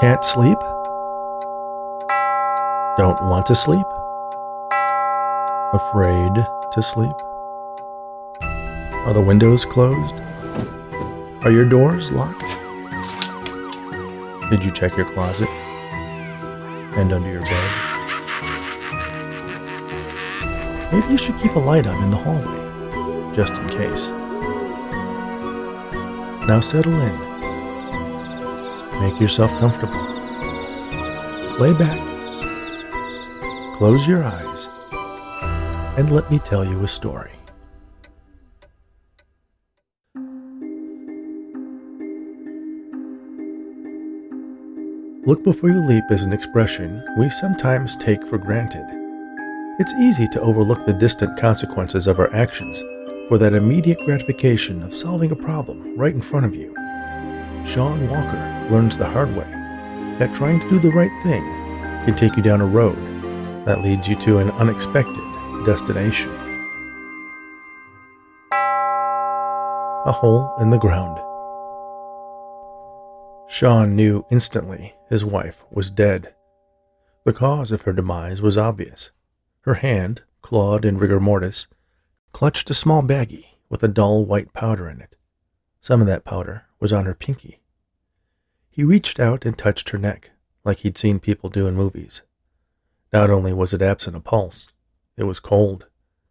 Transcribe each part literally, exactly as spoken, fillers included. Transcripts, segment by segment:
Can't sleep? Don't want to sleep? Afraid to sleep? Are the windows closed? Are your doors locked? Did you check your closet? And under your bed? Maybe you should keep a light on in the hallway, just in case. Now settle in. Make yourself comfortable. Lay back. Close your eyes. And let me tell you a story. Look before you leap is an expression we sometimes take for granted. It's easy to overlook the distant consequences of our actions for that immediate gratification of solving a problem right in front of you. Sean Walker learns the hard way that trying to do the right thing can take you down a road that leads you to an unexpected destination. A hole in the ground. Sean knew instantly his wife was dead. The cause of her demise was obvious. Her hand, clawed in rigor mortis, clutched a small baggie with a dull white powder in it. Some of that powder was on her pinky. He reached out and touched her neck, like he'd seen people do in movies. Not only was it absent a pulse, it was cold.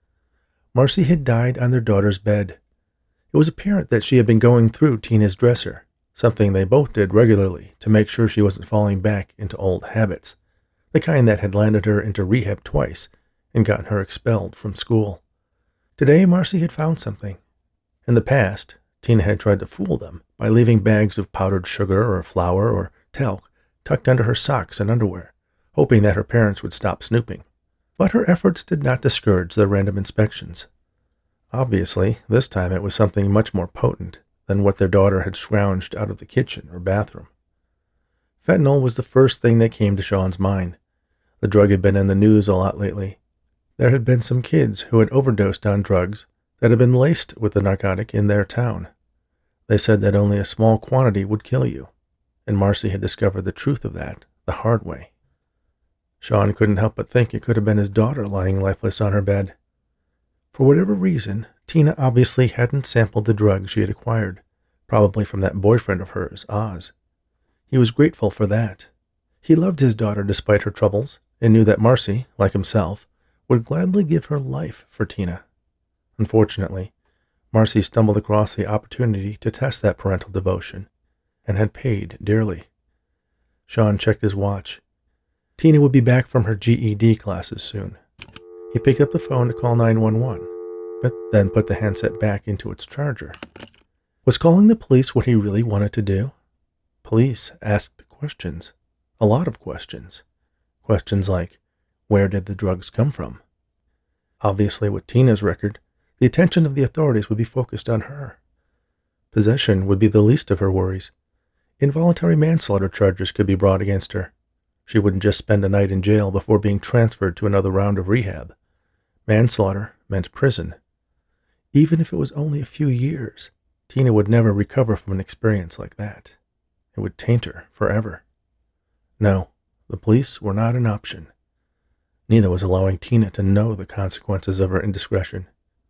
Marcy had died on their daughter's bed. It was apparent that she had been going through Tina's dresser, something they both did regularly to make sure she wasn't falling back into old habits, the kind that had landed her into rehab twice and gotten her expelled from school. Today, Marcy had found something. In the past, Tina had tried to fool them by leaving bags of powdered sugar or flour or talc tucked under her socks and underwear, hoping that her parents would stop snooping. But her efforts did not discourage their random inspections. Obviously, this time it was something much more potent than what their daughter had scrounged out of the kitchen or bathroom. Fentanyl was the first thing that came to Sean's mind. The drug had been in the news a lot lately. There had been some kids who had overdosed on drugs that had been laced with the narcotic in their town. They said that only a small quantity would kill you, and Marcy had discovered the truth of that the hard way. Sean couldn't help but think it could have been his daughter lying lifeless on her bed. For whatever reason, Tina obviously hadn't sampled the drug she had acquired, probably from that boyfriend of hers, Oz. He was grateful for that. He loved his daughter despite her troubles, and knew that Marcy, like himself, would gladly give her life for Tina. Unfortunately, Marcy stumbled across the opportunity to test that parental devotion, and had paid dearly. Sean checked his watch. Tina would be back from her G E D classes soon. He picked up the phone to call nine one one, but then put the handset back into its charger. Was calling the police what he really wanted to do? Police asked questions. A lot of questions. Questions like, where did the drugs come from? Obviously, with Tina's record, the attention of the authorities would be focused on her. Possession would be the least of her worries. Involuntary manslaughter charges could be brought against her. She wouldn't just spend a night in jail before being transferred to another round of rehab. Manslaughter meant prison. Even if it was only a few years, Tina would never recover from an experience like that. It would taint her forever. No, the police were not an option. Neither was allowing Tina to know the consequences of her indiscretion.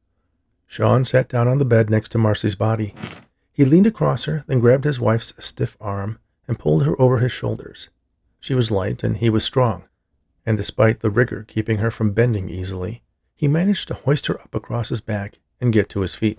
Sean sat down on the bed next to Marcy's body. He leaned across her, then grabbed his wife's stiff arm and pulled her over his shoulders. She was light and he was strong, and despite the rigor keeping her from bending easily, he managed to hoist her up across his back and get to his feet.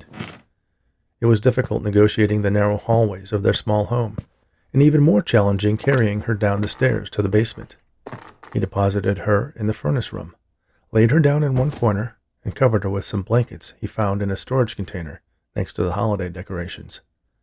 It was difficult negotiating the narrow hallways of their small home, and even more challenging carrying her down the stairs to the basement. He deposited her in the furnace room, laid her down in one corner, and covered her with some blankets he found in a storage container next to the holiday decorations.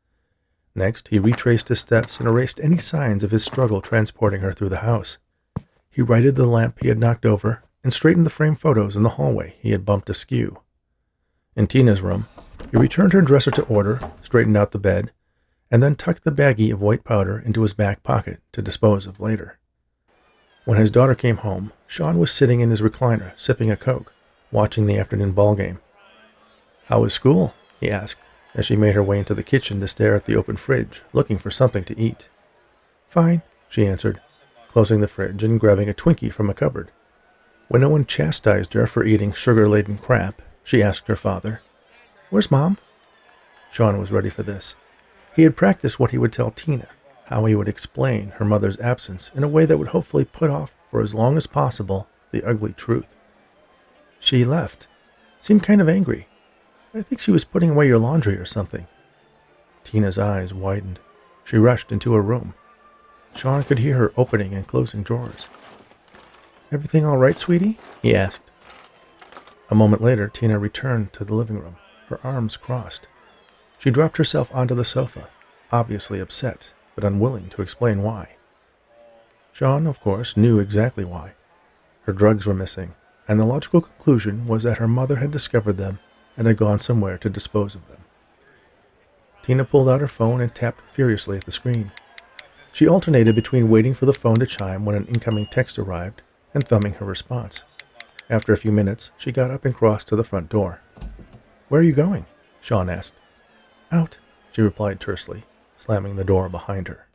Next, he retraced his steps and erased any signs of his struggle transporting her through the house. He righted the lamp he had knocked over and straightened the framed photos in the hallway he had bumped askew. In Tina's room, he returned her dresser to order, straightened out the bed, and then tucked the baggie of white powder into his back pocket to dispose of later. When his daughter came home, Sean was sitting in his recliner, sipping a Coke, watching the afternoon ball game. "How was school?" he asked, as she made her way into the kitchen to stare at the open fridge, looking for something to eat. "Fine," she answered, closing the fridge and grabbing a Twinkie from a cupboard. When no one chastised her for eating sugar-laden crap, she asked her father, "Where's Mom?" Sean was ready for this. He had practiced what he would tell Tina, how he would explain her mother's absence in a way that would hopefully put off for as long as possible the ugly truth. "She left. Seemed kind of angry. I think she was putting away your laundry or something." Tina's eyes widened. She rushed into her room. Sean could hear her opening and closing drawers. "Everything all right, sweetie?" he asked. A moment later, Tina returned to the living room, her arms crossed. She dropped herself onto the sofa, obviously upset, but unwilling to explain why. Sean, of course, knew exactly why. Her drugs were missing, and the logical conclusion was that her mother had discovered them and had gone somewhere to dispose of them. Tina pulled out her phone and tapped furiously at the screen. She alternated between waiting for the phone to chime when an incoming text arrived and thumbing her response. After a few minutes, she got up and crossed to the front door. "Where are you going?" Sean asked. "Out," she replied tersely, slamming the door behind her.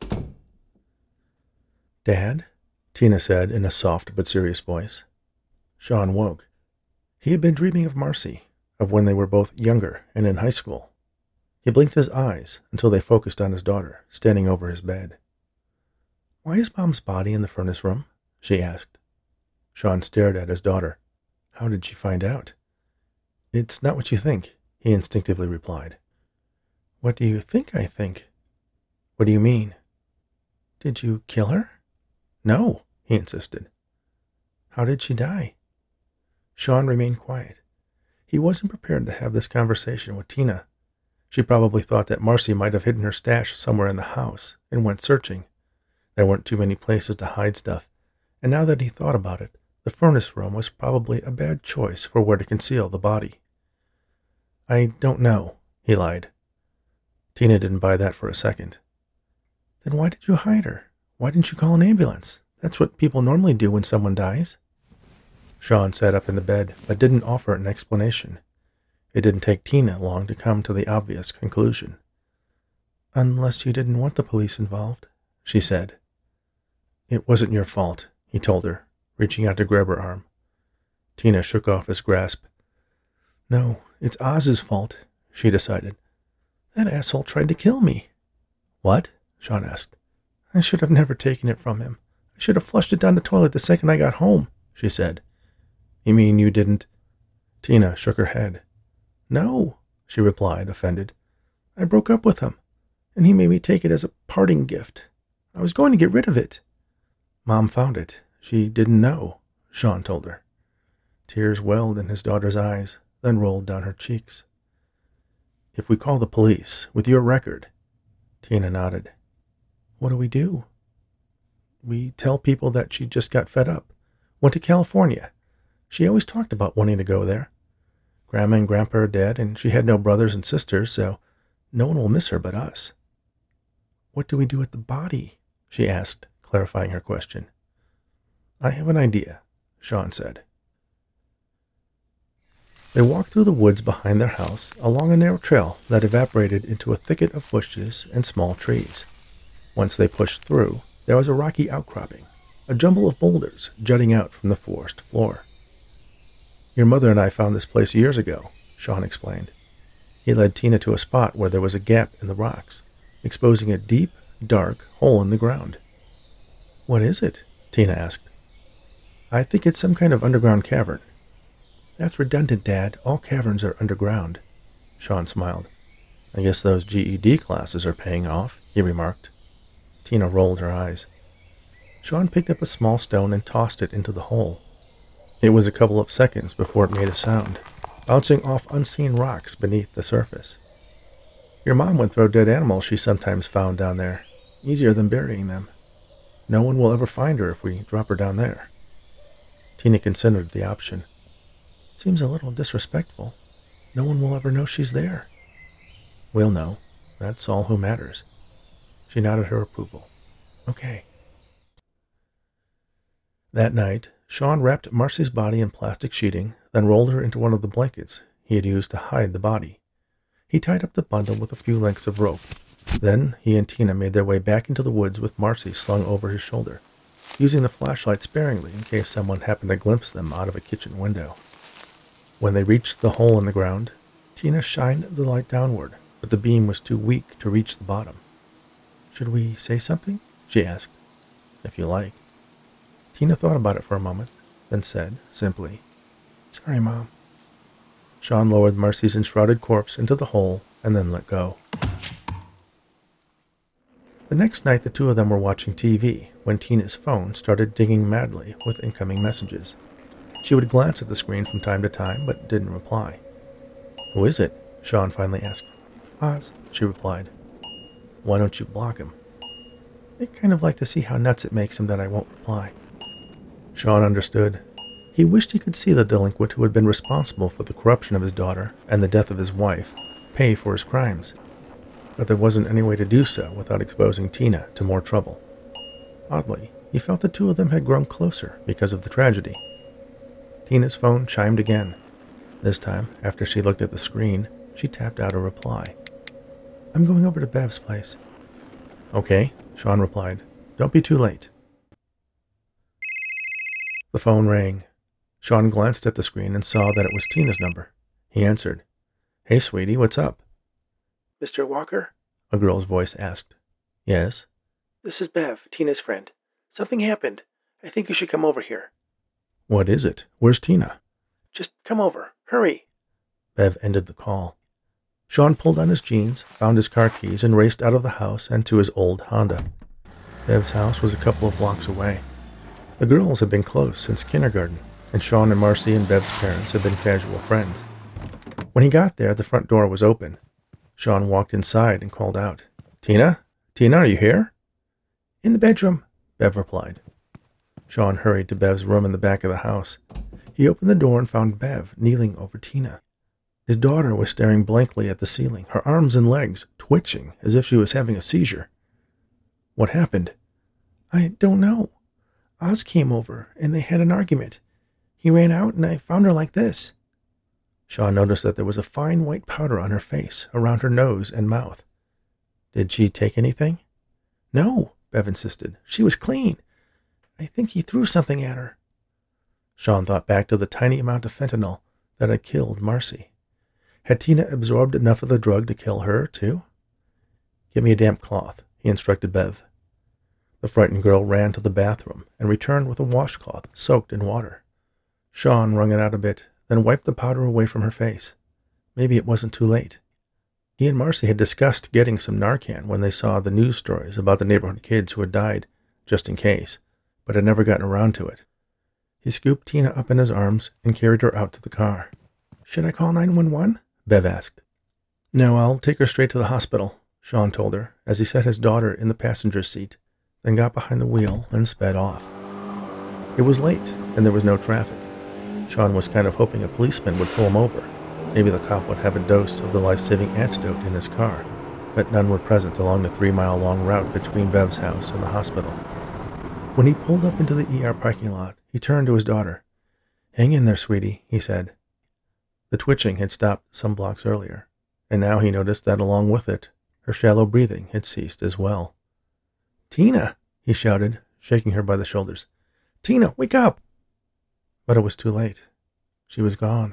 "Dad?" Tina said in a soft but serious voice. Sean woke. He had been dreaming of Marcy, of when they were both younger and in high school. He blinked his eyes until they focused on his daughter, standing over his bed. "Why is Mom's body in the furnace room?" she asked. Sean stared at his daughter. How did she find out? "It's not what you think," he instinctively replied. "What do you think I think?" "What do you mean?" "Did you kill her?" "No," he insisted. "How did she die?" Sean remained quiet. He wasn't prepared to have this conversation with Tina. She probably thought that Marcy might have hidden her stash somewhere in the house and went searching. There weren't too many places to hide stuff, and now that he thought about it, the furnace room was probably a bad choice for where to conceal the body. "I don't know," he lied. Tina didn't buy that for a second. "Then why did you hide her? Why didn't you call an ambulance? That's what people normally do when someone dies." Sean sat up in the bed, but didn't offer an explanation. It didn't take Tina long to come to the obvious conclusion. "Unless you didn't want the police involved," she said. "It wasn't your fault," he told her, reaching out to grab her arm. Tina shook off his grasp. "No, it's Oz's fault," she decided. "That asshole tried to kill me." "What?" Sean asked. "I should have never taken it from him. I should have flushed it down the toilet the second I got home," she said. "You mean you didn't?" Tina shook her head. "No," she replied, offended. "I broke up with him, and he made me take it as a parting gift. I was going to get rid of it." "Mom found it. She didn't know," Sean told her. Tears welled in his daughter's eyes, then rolled down her cheeks. "If we call the police, with your record..." Tina nodded. "What do we do?" "We tell people that she just got fed up. Went to California. She always talked about wanting to go there. Grandma and Grandpa are dead, and she had no brothers and sisters, so no one will miss her but us." "What do we do with the body?" she asked, clarifying her question. "I have an idea," Sean said. They walked through the woods behind their house, along a narrow trail that evaporated into a thicket of bushes and small trees. Once they pushed through, there was a rocky outcropping, a jumble of boulders jutting out from the forest floor. "Your mother and I found this place years ago," Sean explained. He led Tina to a spot where there was a gap in the rocks, exposing a deep, dark hole in the ground. "What is it?" Tina asked. "I think it's some kind of underground cavern." "That's redundant, Dad. All caverns are underground." Sean smiled. "I guess those G E D classes are paying off," he remarked. Tina rolled her eyes. Sean picked up a small stone and tossed it into the hole. It was a couple of seconds before it made a sound, bouncing off unseen rocks beneath the surface. "Your mom would throw dead animals she sometimes found down there. Easier than burying them. No one will ever find her if we drop her down there." Tina considered the option. "Seems a little disrespectful. No one will ever know she's there." "We'll know. That's all who matters." She nodded her approval. "Okay." That night, Sean wrapped Marcy's body in plastic sheeting, then rolled her into one of the blankets he had used to hide the body. He tied up the bundle with a few lengths of rope, Then he and Tina made their way back into the woods with Marcy slung over his shoulder, using the flashlight sparingly in case someone happened to glimpse them out of a kitchen window. When they reached the hole in the ground, Tina shined the light downward, but the beam was too weak to reach the bottom. "Should we say something?" she asked. "If you like." Tina thought about it for a moment, then said, simply, "Sorry, Mom." Sean lowered Marcy's enshrouded corpse into the hole and then let go. The next night, the two of them were watching T V when Tina's phone started dinging madly with incoming messages. She would glance at the screen from time to time, but didn't reply. "Who is it?" Sean finally asked. "Oz," she replied. "Why don't you block him?" "I'd kind of like to see how nuts it makes him that I won't reply." Sean understood. He wished he could see the delinquent who had been responsible for the corruption of his daughter and the death of his wife pay for his crimes. But there wasn't any way to do so without exposing Tina to more trouble. Oddly, he felt the two of them had grown closer because of the tragedy. Tina's phone chimed again. This time, after she looked at the screen, she tapped out a reply. "I'm going over to Bev's place." "Okay," Sean replied. "Don't be too late." The phone rang. Sean glanced at the screen and saw that it was Tina's number. He answered. "Hey, sweetie, what's up?" "Mister Walker?" a girl's voice asked. "Yes?" "This is Bev, Tina's friend. Something happened. I think you should come over here." "What is it? Where's Tina?" "Just come over. Hurry." Bev ended the call. Sean pulled on his jeans, found his car keys, and raced out of the house and to his old Honda. Bev's house was a couple of blocks away. The girls had been close since kindergarten, and Sean and Marcy and Bev's parents had been casual friends. When he got there, the front door was open. Sean walked inside and called out, "Tina? Tina, are you here?" "In the bedroom," Bev replied. Sean hurried to Bev's room in the back of the house. He opened the door and found Bev kneeling over Tina. His daughter was staring blankly at the ceiling, her arms and legs twitching as if she was having a seizure. "What happened?" "I don't know. Oz came over, and they had an argument. He ran out, and I found her like this." Sean noticed that there was a fine white powder on her face, around her nose and mouth. "Did she take anything?" "No," Bev insisted. "She was clean. I think he threw something at her." Sean thought back to the tiny amount of fentanyl that had killed Marcy. Had Tina absorbed enough of the drug to kill her, too? "Get me a damp cloth," he instructed Bev. The frightened girl ran to the bathroom and returned with a washcloth soaked in water. Sean wrung it out a bit, then wiped the powder away from her face. Maybe it wasn't too late. He and Marcy had discussed getting some Narcan when they saw the news stories about the neighborhood kids who had died, just in case, but had never gotten around to it. He scooped Tina up in his arms and carried her out to the car. "Should I call nine one one? Bev asked. "No, I'll take her straight to the hospital," Sean told her as he set his daughter in the passenger seat, then got behind the wheel and sped off. It was late, and there was no traffic. Sean was kind of hoping a policeman would pull him over. Maybe the cop would have a dose of the life-saving antidote in his car, but none were present along the three-mile-long route between Bev's house and the hospital. When he pulled up into the E R parking lot, he turned to his daughter. "Hang in there, sweetie," he said. The twitching had stopped some blocks earlier, and now he noticed that along with it, her shallow breathing had ceased as well. "Tina!" he shouted, shaking her by the shoulders. "Tina, wake up!" But it was too late. She was gone.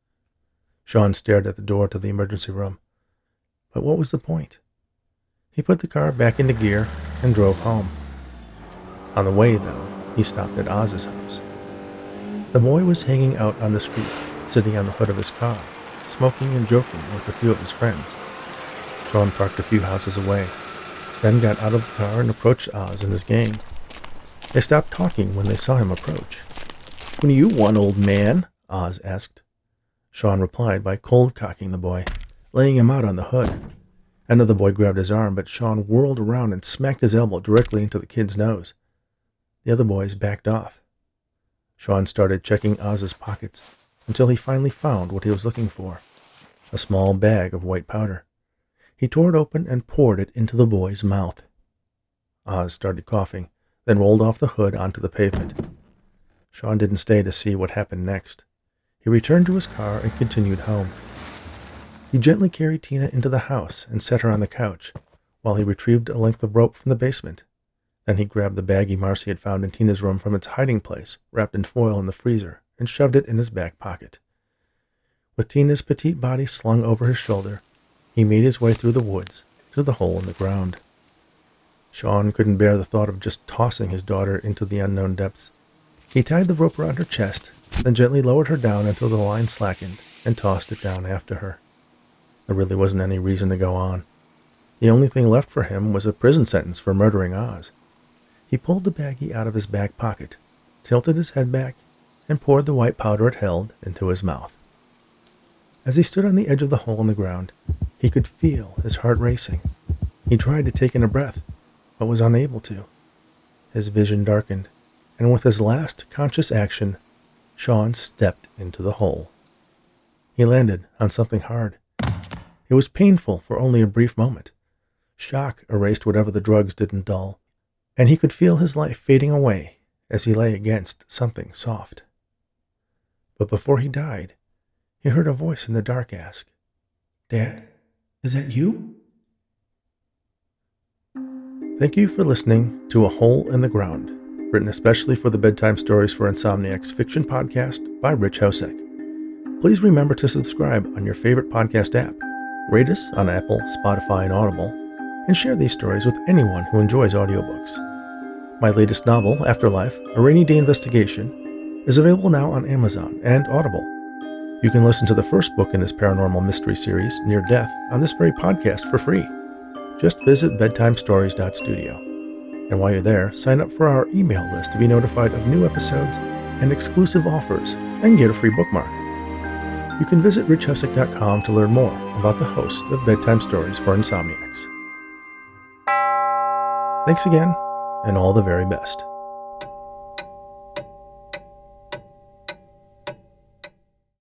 Sean stared at the door to the emergency room. But what was the point? He put the car back into gear and drove home. On the way, though, he stopped at Oz's house. The boy was hanging out on the street, sitting on the hood of his car, smoking and joking with a few of his friends. Sean parked a few houses away, then got out of the car and approached Oz and his gang. They stopped talking when they saw him approach. "What do you want, old man?" Oz asked. Sean replied by cold-cocking the boy, laying him out on the hood. Another boy grabbed his arm, but Sean whirled around and smacked his elbow directly into the kid's nose. The other boys backed off. Sean started checking Oz's pockets until he finally found what he was looking for, a small bag of white powder. He tore it open and poured it into the boy's mouth. Oz started coughing, then rolled off the hood onto the pavement. Sean didn't stay to see what happened next. He returned to his car and continued home. He gently carried Tina into the house and set her on the couch, while he retrieved a length of rope from the basement. Then he grabbed the baggie Marcy had found in Tina's room from its hiding place, wrapped in foil in the freezer, and shoved it in his back pocket. With Tina's petite body slung over his shoulder, he made his way through the woods to the hole in the ground. Sean couldn't bear the thought of just tossing his daughter into the unknown depths. He tied the rope around her chest, then gently lowered her down until the line slackened and tossed it down after her. There really wasn't any reason to go on. The only thing left for him was a prison sentence for murdering Oz. He pulled the baggie out of his back pocket, tilted his head back, and poured the white powder it held into his mouth. As he stood on the edge of the hole in the ground, he could feel his heart racing. He tried to take in a breath, but was unable to. His vision darkened, and with his last conscious action, Sean stepped into the hole. He landed on something hard. It was painful for only a brief moment. Shock erased whatever the drugs didn't dull, and he could feel his life fading away as he lay against something soft. But before he died, he heard a voice in the dark ask, "Dad, is that you?" Thank you for listening to A Hole in the Ground, written especially for the Bedtime Stories for Insomniacs fiction podcast by Rich Hosek. Please remember to subscribe on your favorite podcast app, rate us on Apple, Spotify, and Audible, and share these stories with anyone who enjoys audiobooks. My latest novel, Afterlife, A Rainy Day Investigation, is available now on Amazon and Audible. You can listen to the first book in this paranormal mystery series, Near Death, on this very podcast for free. Just visit bedtime stories dot studio. And while you're there, sign up for our email list to be notified of new episodes and exclusive offers, and get a free bookmark. You can visit rich hosek dot com to learn more about the host of Bedtime Stories for Insomniacs. Thanks again, and all the very best.